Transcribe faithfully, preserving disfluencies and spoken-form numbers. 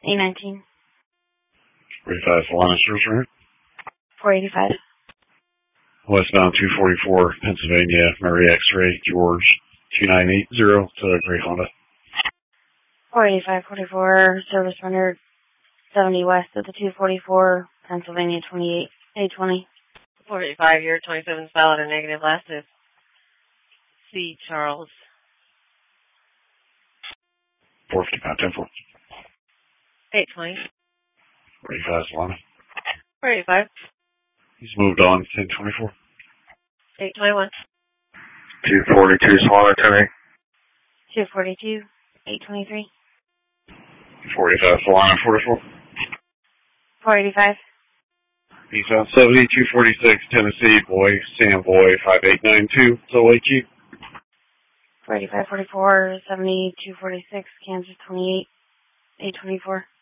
eight nineteen. forty-five, Solana Service Route. four eighty-five. Westbound two forty-four, Pennsylvania, Murray X-Ray, George, two nine eight zero to Gray Honda. four eighty-five forty-four, service rendered seventy west of the two forty-four, Pennsylvania twenty-eight, eight twenty. four eighty-five, year twenty-seven, valid and negative, last is C. Charles. four fifty-five, ten four. eight twenty. forty-five, Solana. four eighty-five. He's moved on, ten twenty-four. eight twenty-one. two forty-two, Solana, ten eight. two forty-two, eight twenty-three. forty-five, Solana, forty-four. four eighty-five. Eastbound seventy, two forty-six, Tennessee, Boy, Sam Boy, five eight nine two, so H U. four eighty-five forty-four, seventy, two forty-six, Kansas twenty-eight, eight twenty-four.